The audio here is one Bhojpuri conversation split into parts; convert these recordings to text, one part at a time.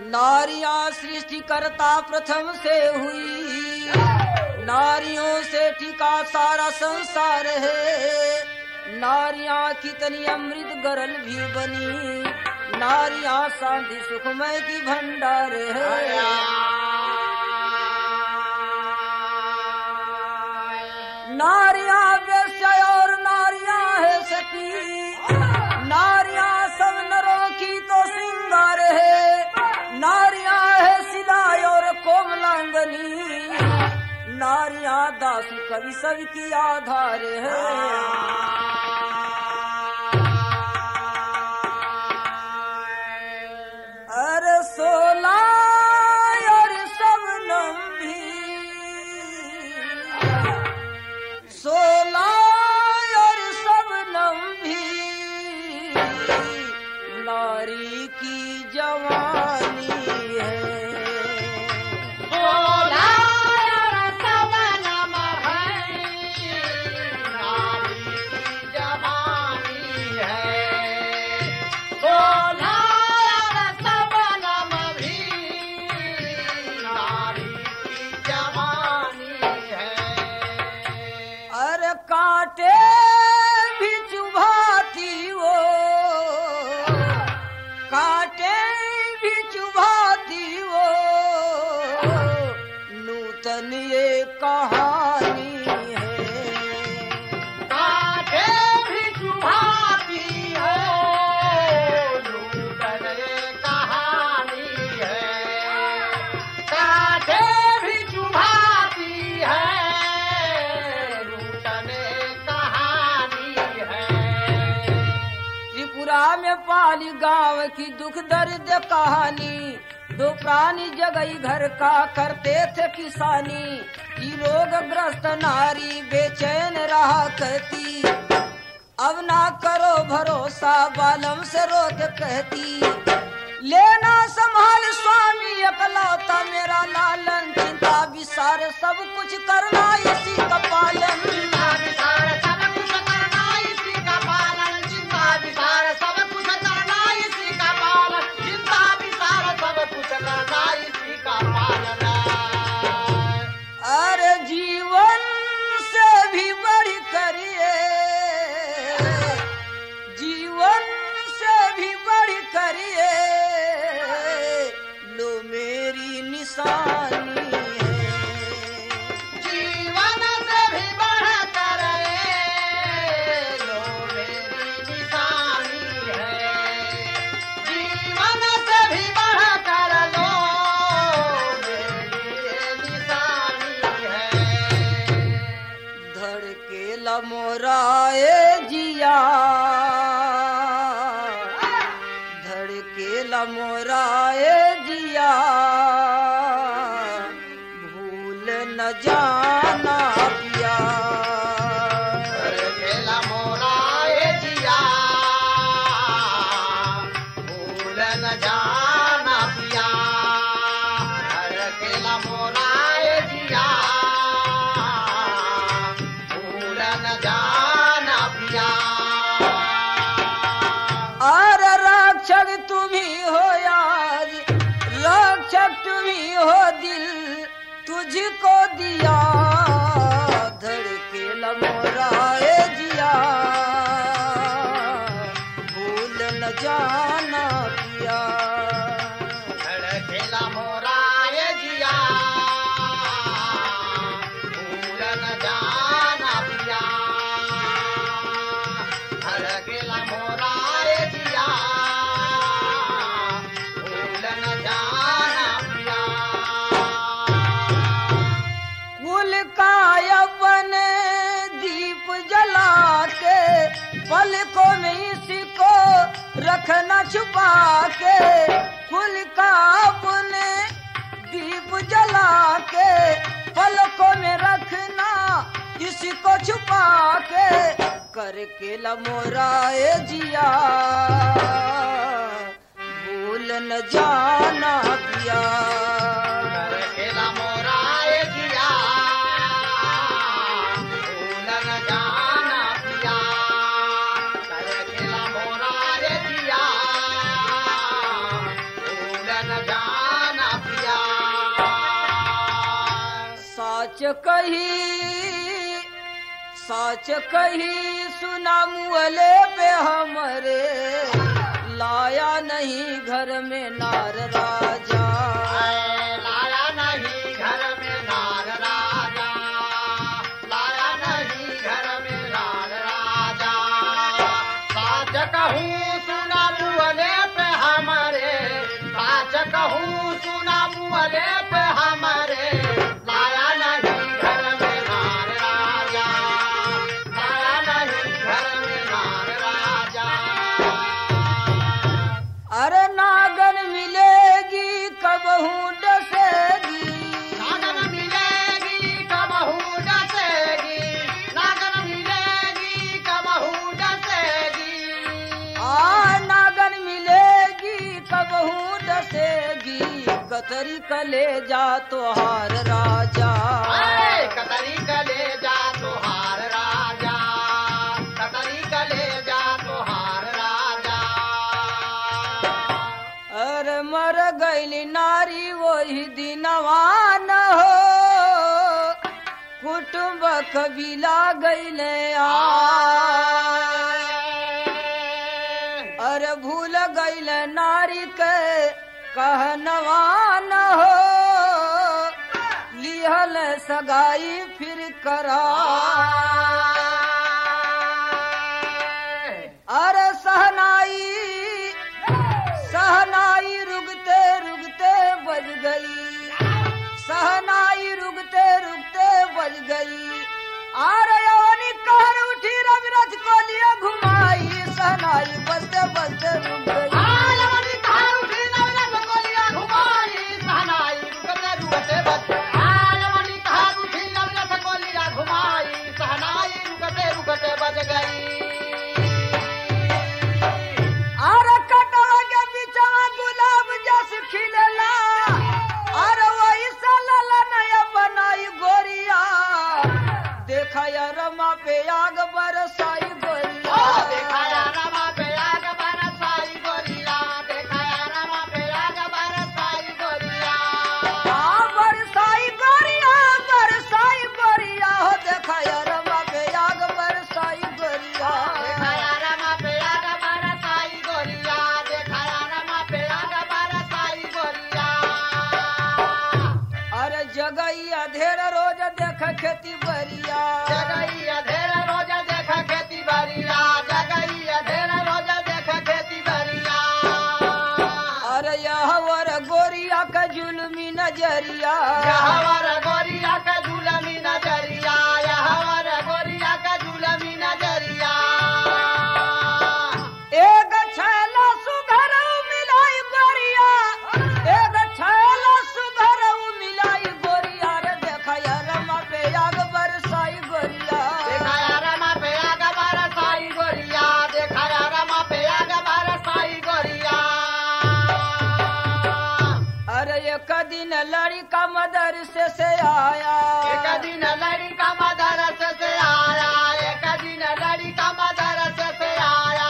नारियां सृष्टि करता प्रथम से हुई, नारियों से टिका सारा संसार है। नारियां कितनी अमृत गरल भी बनी, नारियां शांति सुखमय की भंडार है। नारियां वैश्य और नारियां है सती, नारियां सब नरों की तो श्रृंगार है। नारियां है सिलाई और कोमलांगनी, नारियां दासी कवि सबकी आधार है। अरे सोला और सबनम भी, सोला और सबनम भी नारी की जवानी है। सोला और सबनम है नारी की जवानी है। सोला और सबनम भी नारी की जवानी है। अरे कांटे भी चुभाती वो, कांटे भी चुभाती वो, नूतन ये कहानी है। कांटे भी चुभाती हो, नूतन ये कहानी है। कांटे भी चुभाती है, नूतन ये कहानी है। त्रिपुरा में पाली गांव की दुख दर्द कहानी, दो प्राणी जगई घर का करते थे किसानी। की रोग ग्रस्त नारी बेचैन रहा कहती, अब ना करो भरोसा बालम से रोक कहती। लेना संभाल स्वामी अकलौता मेरा लालन, चिंता विसार सब कुछ करना इसी का पालन। चिंता विचार सब कुछ करना इसी का पालन, चिंता विचार सब कुछ करना इसी का पालन, चिंता विचार सब कुछ करना इसी का पालन। अरे जीवन से भी बढ़ करिए, जीवन से भी बढ़ करिए, लो मेरी निशानी है। जीवन से भी बढ़कर लो मेरी निशानी है। जीवन से भी बढ़कर लो मेरी निशानी है। धड़केला मोराए जिया, धड़केला मोराए जिया, भूल न जाना पिया। धड़केला मोराए जिया, भूल न जाना पिया। धड़केला मोराए जिया, भूल न जाना पिया। अरे रक्षक तुम ही हो यार, रक्षक तुम ही हो दिल, तुझको दिया धड़केला मोराए जिया, भूल न जाना पिया। धड़केला मोराए जिया, भूल न जाना पिया। धड़केला मोराए जिया, भूल न जाना पिया। कुल का यौवन दीप जला के, पलकों में इसी को रखना छुपा के। कुल का अपने दीप जला के, पलकों में रखना इसी को छुपा के। करके लमोराए जिया, भूल न जाना पिया। धड़केला मोराए जिया, भूल न जाना पिया। धड़केला मोराए जिया, भूल न जाना पिया। साच कही सुना मुअले पे हमरे, लाया नहीं घर में नार राजा। लाया नहीं घर में नार राजा, लाया नहीं घर में नार राजा। साच कहूँ सुना मुअले पे हमारे, साच कहूँ सुना मुअले पे हमारे, लाया नहीं घर में नार राजा, लाया नहीं घर में नार राजा। अरे नागन मिलेगी कबहू डसेगी, नागन मिलेगी कबहू डसेगी, नागन मिलेगी कबहू डसेगी। नागन मिलेगी कबहू डसेगी, कतरी कलेजा तोहार राजा। कतरी कलेजा तोहार राजा, कतरी कलेजा तोहार राजा। अरे मर गईली नारी वही दिनवान हो, कुटुंब कबीला गईले अरे भूल गईले नारी के कहनवान हो, लिहल सगाई फिर करा। अरे सहनाई रुकते रुकते बज गई, सहनाई रुकते रुकते बज गई। अरे यौनी कहर उठी रविरथ को लिए घुमाई, सहनाई बजते बजते रुक गई। यौनी कहर उठी रविरथ को लिए घुमाई, सहनाई रुकते रुकते बज गई। यौनी कहर उठी रविरथ को लिए घुमाई, सहनाई रुकते रुकते बज गई। गुलाब जस खिलला, अरे वही सलल नया बनाई गोरिया, देखा रमा पे आग बरसाई गोरिया। देखा रमा पे आग बरसाई गोरिया, देखा रमा पे आग बरसाई गोरिया। बरसाई गोरिया, बरसाई गोरिया हो, देखा रमा पे आग बरसाई गोरिया। देखा रमा पे आग बरसाई गोरिया, देखा रमा पे आग बरसाई गोरिया। अरे जगई अधेर रोज देख खेती बरिया, जगई अधेर रोज देख खेती बरिया, जगई अधेर रोज देख खेती बरिया। अरे यहवर गोरिया का जुल्मी नजरिया, यहवर गोरिया का जुलमी नजरिया, यहवर गोरिया का जुलमी नजरिया। एक छैला सुघरऊ मिलाई गोरिया, एक छैला सुघरऊ मिलाई गोरिया। रे देखा रमा पे आग बरसाई गोरिया, देखा रमा पे आग बरसाई गोरिया, देखा रमा पे आग बरसाई गोरिया। अरे एक दिन लड़का मदरसे से आया, एक दिन लड़का मदरसे से आया, एक दिन लड़का मदरसे से आया।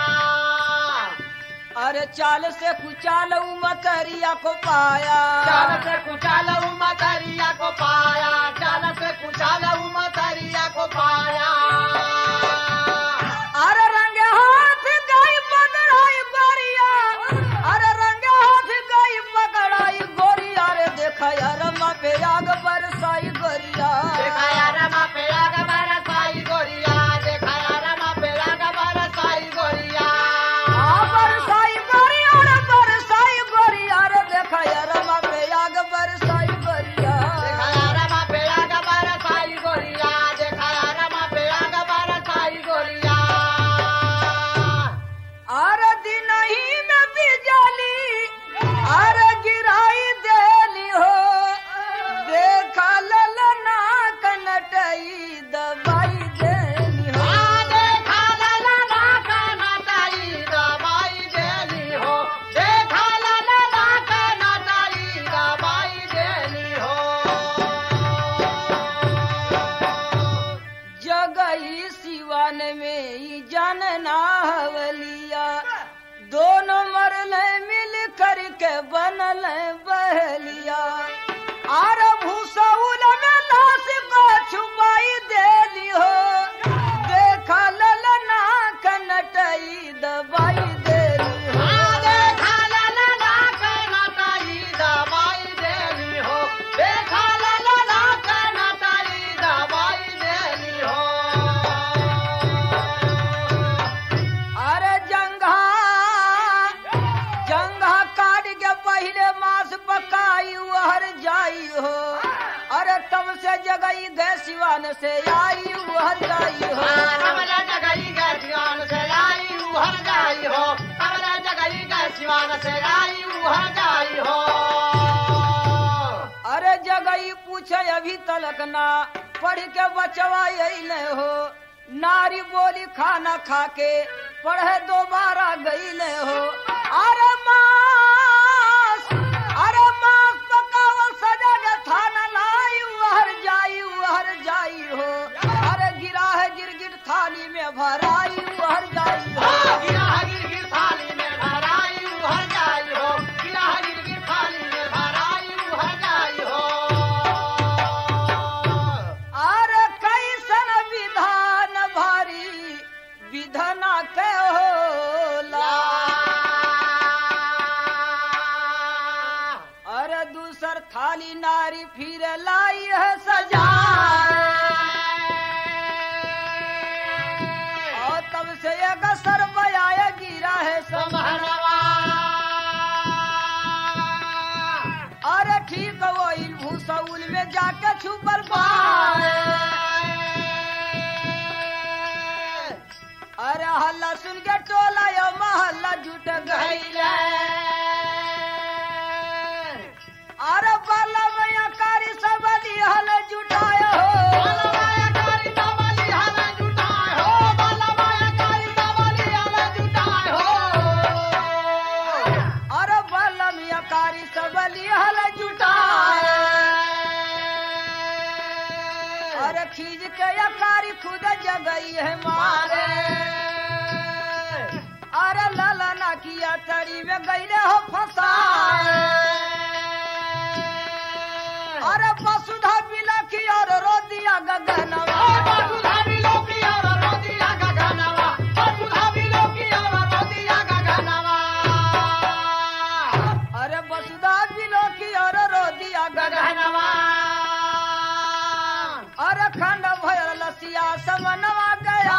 अरे चाल से कुचाल मतरिया को पाया, चाल से कुचाल मतरिया को पाया, चाल से कुचाल मतरिया को पाया। अरे रंगे हाथ गई पकड़ाई गोरिया, अरे रंगे हाथ गई पकड़ाई गोरिया। रे देखा रमा पे आग बरसाई गोरिया, देखा रमा पे आग बरसाई गोरिया, देखा रमा पे आग बरसाई गोरिया। बरसाई गोरिया, रे बरसाई गोरिया। रे देखा रमा पे आग बरसाई गोरिया, देखा रमा पे आग बरसाई गोरिया, देखा रमा पे आग बरसाई चल बहलिया अरे भूसौल में लाश को छुपाई देली हो देखा ललना कनटई दबाई देली हो देखा ललना कनटई दबाई देली हो देखा ललना कनटई दबाई देली हो अरे जंघा काट के पहले मांस पकाई वहर जाई हो अरे तब से जगई गए सिवान से आई वहर जाई हो कमला जगई गए सिवान से आई उहर जाई हो कमला जगई गए सिवान से आई उहर जाई हो अरे जगई पूछे अभी तलक ना पढ़ के बचवा अइले हो नारी बोली खाना खा के पढ़े दोबारा गईले हो अरे मांस पकावल सजा के थाना लाई वहर जाई हो अरे गिरा है गिरगिट थाली में भराई वहर जाई हो गिरा गिरगिर थाली में भराई उहर जाई हो गिरा गिरगिर थाली में भराई उहर जाई हो अरे कैसन विधान भारी विधना के होला अरे दूसर थाली नारी फिर लाई है सजा और तब से एक सर बयाया गिरा है समहरवा अरे ठीक वही भूसौल में जाके छुपल पाए अरे हल्ला सुन के टोला यो महल्ला जुट गईले अरे बाला मैया कारी सब हल जुटाए हो बालमाया कारी दबली हल जुटाए हो बालमाया कारी दबली हल जुटाए हो अरे बाला मैया कारी सब हल जुटाए अरे खींच के या कारी खुद जगई है मारे अरे लाला ना किया तरी में गईले हो फसाए अरे वसुधा बिलखी और रो दिया गगनवा वसुधा बिलखी और रो दिया गगनवा वसुधा बिलखी और रो दिया गगनवा अरे वसुधा बिलखी और रो दिया गगनवा अरे खंड भयल लसिया समनवा गया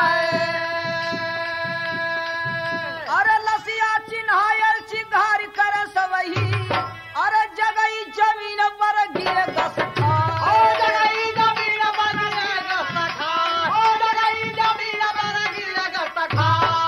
अरे लसिया चिन्हायल चिघार कर सवही अरे जगई जमीन पर गिरे गसखा ओ जगई जमीन पर गिरे गसखा ओ जगई जमीन पर गिरे गसखा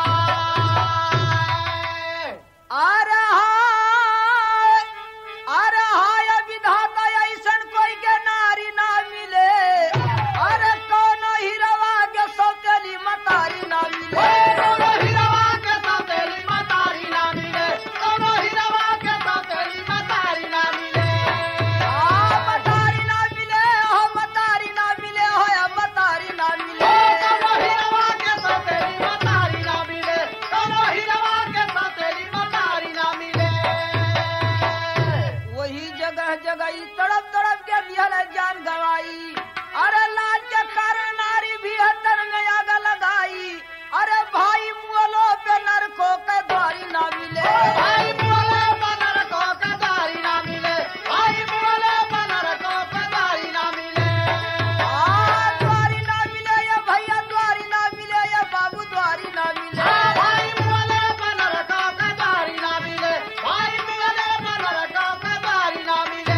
अरे हाय विधाता ऐसन कोई के नारी ना मिले अरे कौन हिरवा के सौतेली मतारी ना मिले कौन हिरवा के सौतेली मतारी ना मिले कौन हिरवा के सौतेली मतारी ना मिले मतारी ना मिले हो मतारी ना मिले हो मतारी ना मिले कौन हिरवा के सौतेली मतारी ना मिले कौन हिरवा के सौतेली मतारी ना मिले वही जगह जगह तड़प तड़प के दिहल जान गवाई अरे लाज के कारण नारी भी हतर में आग लगाई अरे भाई मुअलो पे नरको के द्वारी ना मिले भाई मुअले पे नरको के द्वारी ना मिले भाई मुअले पे नरको के द्वारी ना मिले द्वारी ना मिले या भैया द्वारी ना मिले या बाबू द्वारी ना मिले भाई मुअले पे नरको के द्वारी ना मिले भाई मुअले पे नरको के द्वारी ना मिले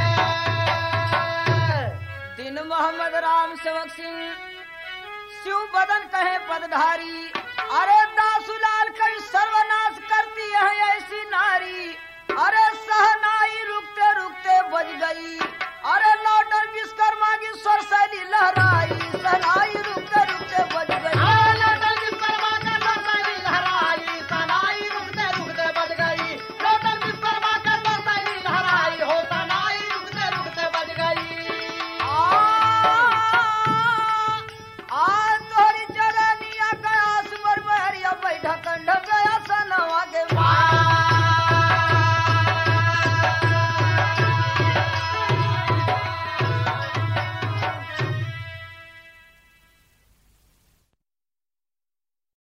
दिन मोहम्मद राम सेवक सिंह शिव बदन कहे पदधारी अरे दासुलाल कई सर्वनाश करती है ऐसी नारी अरे